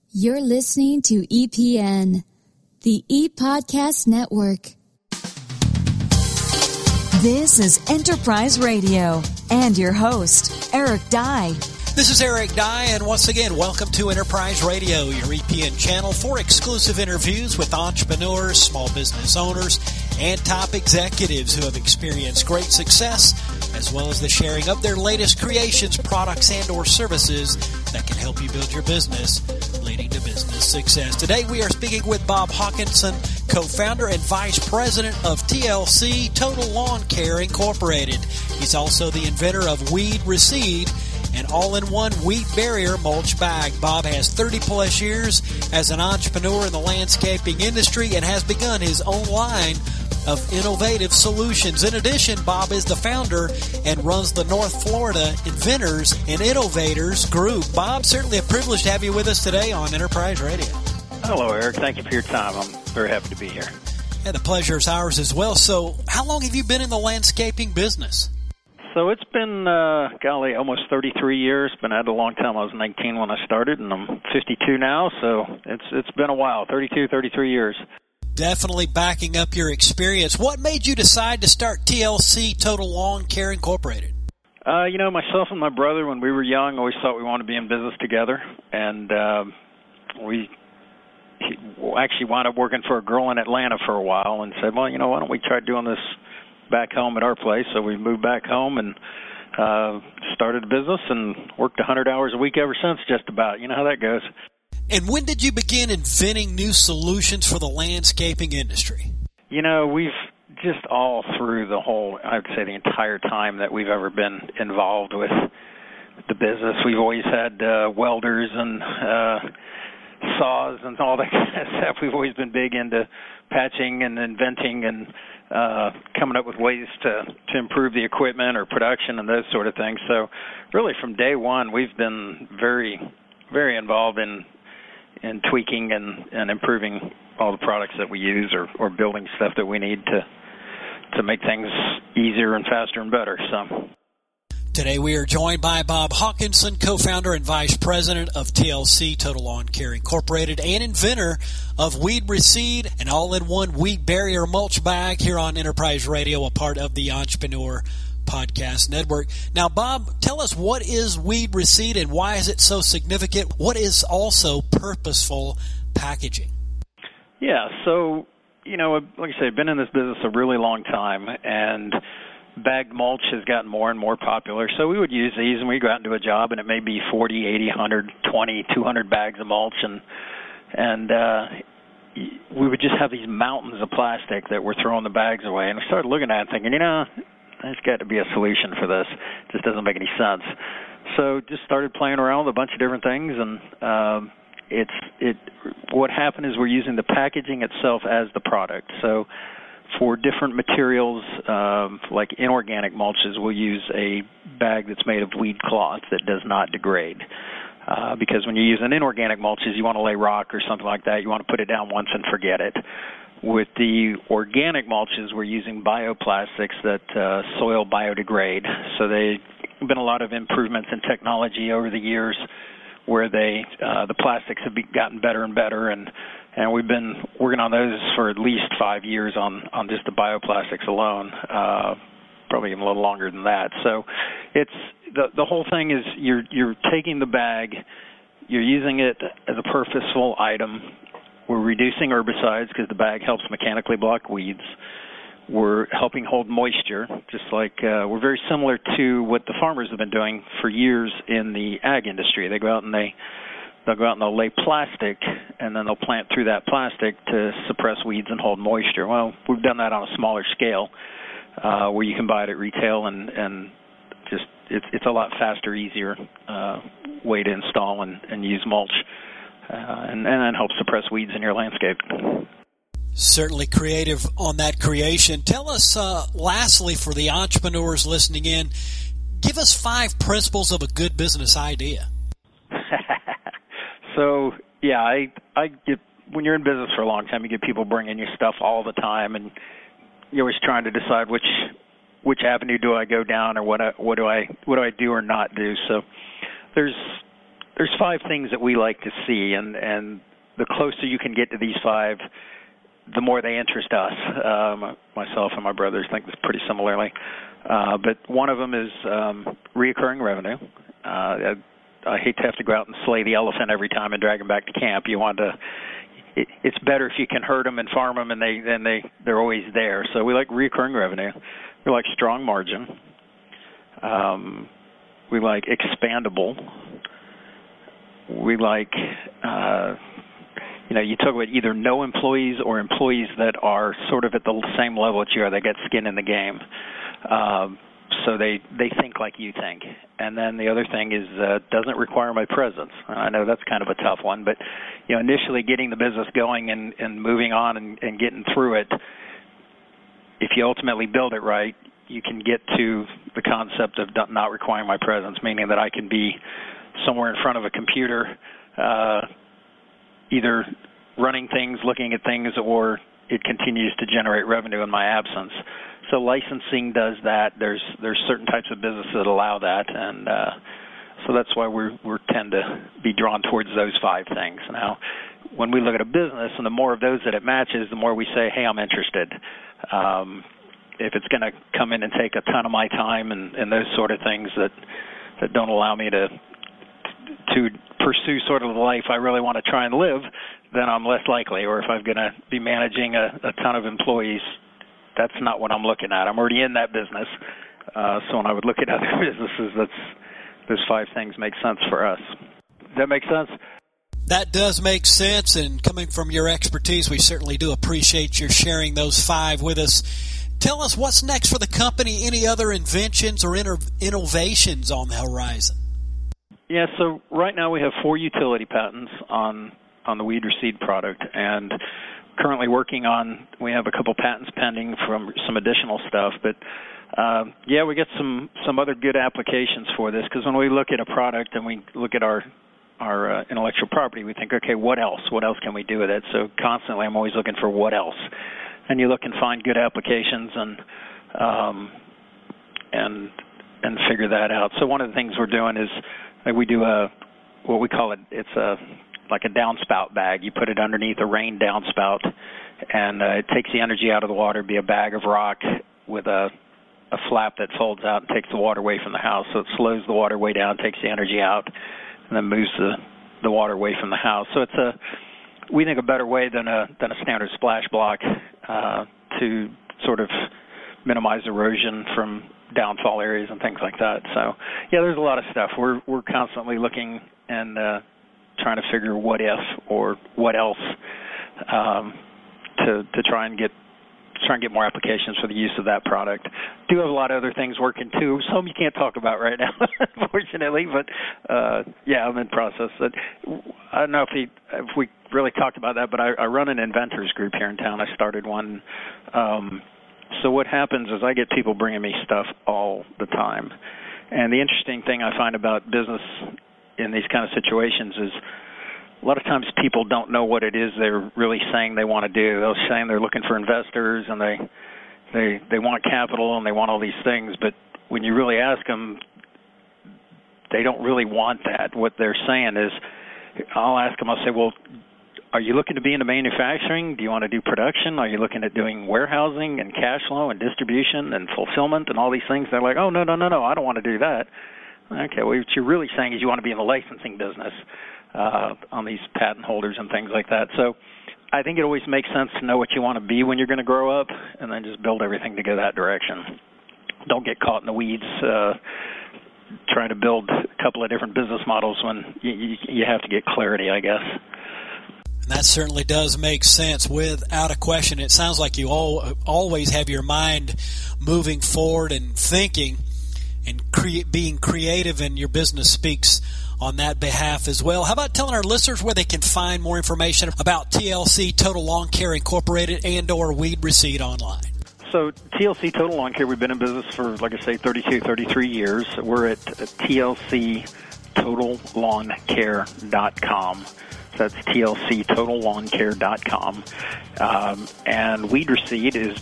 You're listening to EPN, the ePodcast Network. This is Enterprise Radio and your host, Eric Dye. This is Eric Dye, and once again, welcome to Enterprise Radio, your EPN channel for exclusive interviews with entrepreneurs, small business owners, and top executives who have experienced great success, as well as the sharing of their latest creations, products, and or services that can help you build your business, leading to business success. Today, we are speaking with Bob Hawkinson, co-founder and vice president of TLC Total Lawn Care Incorporated. He's also the inventor of Weed Recede, an all-in-one weed barrier mulch bag. Bob has 30-plus years as an entrepreneur in the landscaping industry and has begun his own line of innovative solutions. In addition, Bob is the founder and runs the North Florida Inventors and Innovators Group. Bob, certainly a privilege to have you with us today on Enterprise Radio. Hello, Eric. Thank you for your time. I'm very happy to be here. And the pleasure is ours as well. So, how long have you been in the landscaping business? So it's been, almost 33 years. Been at it a long time. I was 19 when I started, and I'm 52 now, so it's been a while, 33 years. Definitely backing up your experience. What made you decide to start TLC Total Lawn Care Incorporated? Myself and my brother, when we were young, always thought we wanted to be in business together, and we actually wound up working for a girl in Atlanta for a while and said, well, why don't we try doing this back home at our place? So we moved back home and started a business and worked 100 hours a week ever since, just about. You know how that goes. And when did you begin inventing new solutions for the landscaping industry? We've just all through the entire time that we've ever been involved with the business, we've always had welders and saws and all that kind of stuff. We've always been big into patching and inventing and coming up with ways to improve the equipment or production and those sort of things. So really from day one, we've been very, very involved in tweaking and improving all the products that we use or building stuff that we need to make things easier and faster and better. So today we are joined by Bob Hawkinson, co-founder and vice president of TLC Total Lawn Care Incorporated and inventor of Weed Recede, an all-in-one weed barrier mulch bag, here on Enterprise Radio, a part of the Entrepreneur Podcast Network. Now, Bob, tell us, what is Weed Recede and why is it so significant? What is also purposeful packaging? Yeah, so, like I said, I've been in this business a really long time, and bagged mulch has gotten more and more popular. So we would use these, and we'd go out and do a job, and it may be 40, 80, 120, 200 bags of mulch, and we would just have these mountains of plastic that were throwing the bags away. And we started looking at it thinking, there's got to be a solution for this. It just doesn't make any sense. So just started playing around with a bunch of different things, and what happened is we're using the packaging itself as the product. So for different materials, like inorganic mulches, we'll use a bag that's made of weed cloth that does not degrade. Because when you use an inorganic mulches, you want to lay rock or something like that. You want to put it down once and forget it. With the organic mulches, we're using bioplastics that soil biodegrade. So there've been a lot of improvements in technology over the years where the plastics have gotten better and better, and we've been working on those for at least 5 years on just the bioplastics alone, probably even a little longer than that. So it's the whole thing is you're taking the bag, you're using it as a purposeful item. We're reducing herbicides because the bag helps mechanically block weeds. We're helping hold moisture, just like we're very similar to what the farmers have been doing for years in the ag industry. They go out and they'll lay plastic, and then they'll plant through that plastic to suppress weeds and hold moisture. Well, we've done that on a smaller scale, where you can buy it at retail, and just it's a lot faster, easier way to install and use mulch. And then help suppress weeds in your landscape. Certainly creative on that creation. Tell us, lastly, for the entrepreneurs listening in, give us 5 principles of a good business idea. So, yeah, I get, when you're in business for a long time, you get people bringing you stuff all the time, and you're always trying to decide which avenue do I go down, or what do I do or not do. So there's there's 5 things that we like to see, and the closer you can get to these 5, the more they interest us. Myself and my brothers think this pretty similarly. But one of them is reoccurring revenue. I hate to have to go out and slay the elephant every time and drag them back to camp. You want to. It's better if you can herd them and farm them, and they're always there. So we like reoccurring revenue. We like strong margin. We like expandable. We like, you talk about either no employees or employees that are sort of at the same level that you are. They get skin in the game. So they think like you think. And then the other thing is doesn't require my presence. I know that's kind of a tough one, but initially getting the business going and moving on and getting through it, if you ultimately build it right, you can get to the concept of not requiring my presence, meaning that I can be somewhere in front of a computer, either running things, looking at things, or it continues to generate revenue in my absence. So licensing does that. There's certain types of business that allow that, and so that's why we tend to be drawn towards those 5 things. Now, when we look at a business, and the more of those that it matches, the more we say, hey, I'm interested. If it's going to come in and take a ton of my time and those sort of things that don't allow me to pursue sort of the life I really want to try and live, then I'm less likely. Or if I'm going to be managing a ton of employees, that's not what I'm looking at. I'm already in that business. So when I would look at other businesses, those 5 things make sense for us. Does that make sense? That does make sense, and coming from your expertise, we certainly do appreciate your sharing those 5 with us. Tell us what's next for the company, any other inventions or innovations on the horizon? Yeah, so right now we have 4 utility patents on the Weed Reseed product, and currently we have a couple patents pending from some additional stuff, but we get some other good applications for this, because when we look at a product and we look at our intellectual property, we think, okay, what else? What else can we do with it? So constantly I'm always looking for what else. And you look and find good applications and figure that out. So one of the things we're doing is we do what we call it's like a downspout bag. You put it underneath a rain downspout, and it takes the energy out of the water. It'd be a bag of rock with a flap that folds out and takes the water away from the house. So it slows the water way down, takes the energy out, and then moves the water away from the house. So it's we think a better way than a standard splash block to sort of minimize erosion from downfall areas and things like that. So yeah, there's a lot of stuff. We're constantly looking and trying to figure what if or what else to try and get more applications for the use of that product. Do have a lot of other things working too. Some you can't talk about right now, unfortunately. But I'm in process. I don't know if we really talked about that, but I run an inventors group here in town. I started one. So what happens is I get people bringing me stuff all the time. And the interesting thing I find about business in these kind of situations is a lot of times people don't know what it is they're really saying they want to do. They're saying they're looking for investors and they want capital and they want all these things, but when you really ask them, they don't really want that. What they're saying is, I'll ask them, I'll say, well, are you looking to be into manufacturing? Do you want to do production? Are you looking at doing warehousing and cash flow and distribution and fulfillment and all these things? They're like, oh, no, I don't want to do that. Okay, well, what you're really saying is you want to be in the licensing business on these patent holders and things like that. So I think it always makes sense to know what you want to be when you're going to grow up and then just build everything to go that direction. Don't get caught in the weeds trying to build a couple of different business models when you have to get clarity, I guess. That certainly does make sense, without a question. It sounds like you always have your mind moving forward and thinking and being creative, and your business speaks on that behalf as well. How about telling our listeners where they can find more information about TLC Total Lawn Care Incorporated and or Weed Reseed online? So TLC Total Lawn Care, we've been in business for, like I say, 33 years. We're at TLCTotalLawnCare.com. That's TLCTotalLawnCare.com. And Weed Reseed is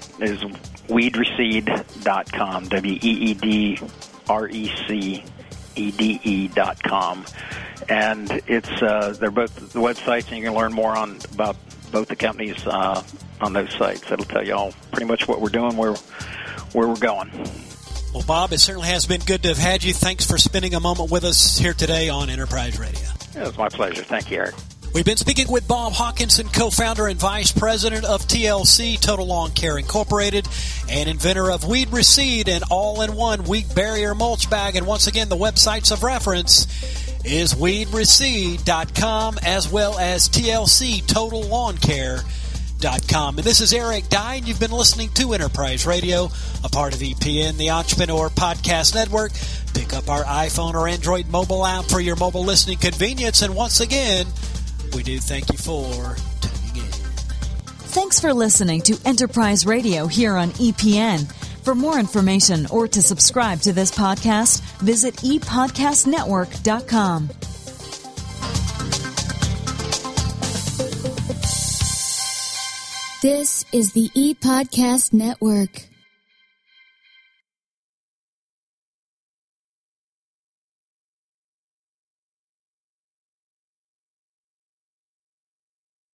weedreseed.com, WeedReseed.com. EDE.com. And they're both the websites, and you can learn more about both the companies on those sites. That'll tell you all pretty much what we're doing, where we're going. Well, Bob, it certainly has been good to have had you. Thanks for spending a moment with us here today on Enterprise Radio. It was my pleasure. Thank you, Eric. We've been speaking with Bob Hawkinson, co-founder and vice president of TLC, Total Lawn Care Incorporated, and inventor of Weed Recede, an all-in-one weed barrier mulch bag. And once again, the websites of reference is weedrecede.com as well as TLCTotalLawnCare.com. And this is Eric Dye, and you've been listening to Enterprise Radio, a part of EPN, the Entrepreneur Podcast Network. Pick up our iPhone or Android mobile app for your mobile listening convenience. And once again, we do thank you for tuning in. Thanks for listening to Enterprise Radio here on EPN. For more information or to subscribe to this podcast, visit epodcastnetwork.com. This is the ePodcast Network.